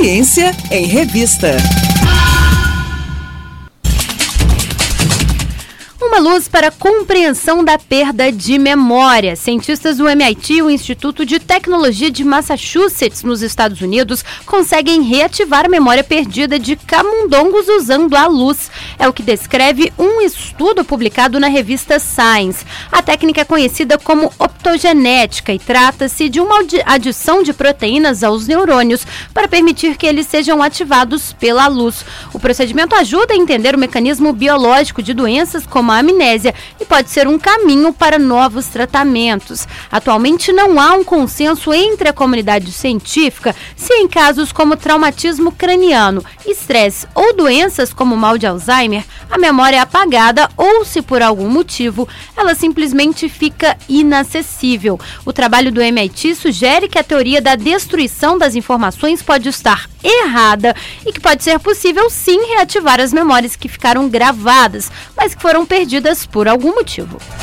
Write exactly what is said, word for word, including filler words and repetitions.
Ciência em Revista. Uma luz para a compreensão da perda de memória. Cientistas do M I T, o Instituto de Tecnologia de Massachusetts, nos Estados Unidos, conseguem reativar a memória perdida de camundongos usando a luz. É o que descreve um estudo publicado na revista Science. A técnica é conhecida como optogenética e trata-se de uma adição de proteínas aos neurônios para permitir que eles sejam ativados pela luz. O procedimento ajuda a entender o mecanismo biológico de doenças como a amnésia e pode ser um caminho para novos tratamentos. Atualmente não há um consenso entre a comunidade científica se em casos como traumatismo craniano, estresse ou doenças como mal de Alzheimer, a memória é apagada ou se por algum motivo ela simplesmente fica inacessível. O trabalho do M I T sugere que a teoria da destruição das informações pode estar errada e que pode ser possível sim reativar as memórias que ficaram gravadas, mas que foram perdidas por algum motivo.